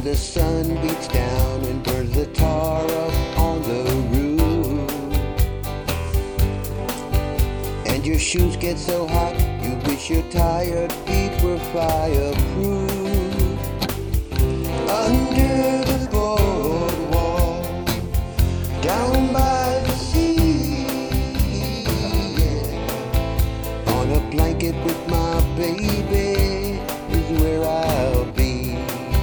the sun beats down and burns the tar up on the roof. And your shoes get so hot, you wish your tired feet were fireproof. Under the boardwalk, down by the sea, yeah. On a blanket with my baby is where I'll be.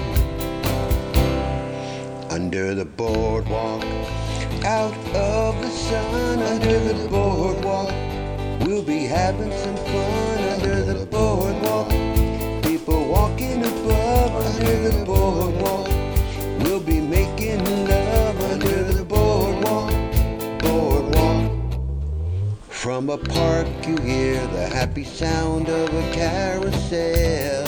Under the boardwalk, out of the sun. Under the boardwalk, we'll be having some fun. Under the boardwalk, people walking above. Under the boardwalk, we'll be making love. Under the boardwalk, boardwalk. From a park you hear the happy sound of a carousel.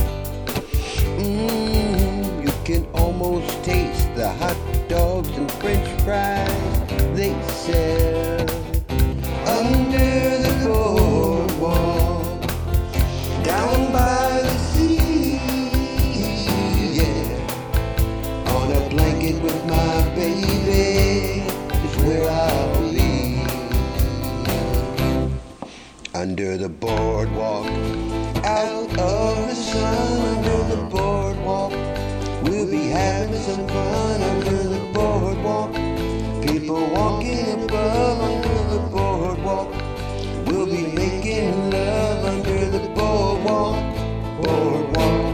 You can almost taste the hot dogs and french fries they sell. Under the boardwalk, down by the sea, yeah. On a blanket with my baby is where I'll be. Under the boardwalk, out of the sun. Under the boardwalk, we'll be having some fun. Under the boardwalk, people walking above. Under the boardwalk, we'll be making love. Under the boardwalk, boardwalk.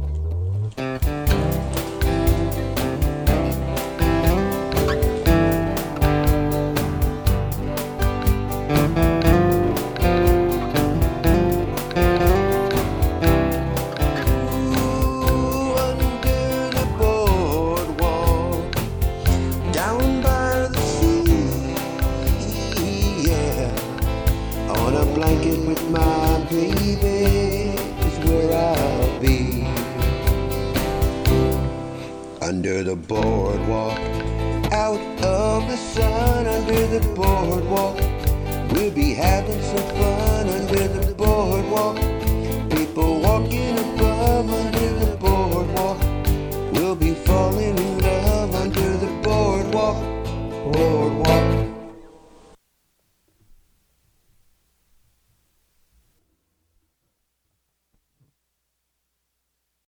On a blanket with my baby is where I'll be. Under the boardwalk, out of the sun. Under the boardwalk, we'll be having some fun. Under the boardwalk, people walking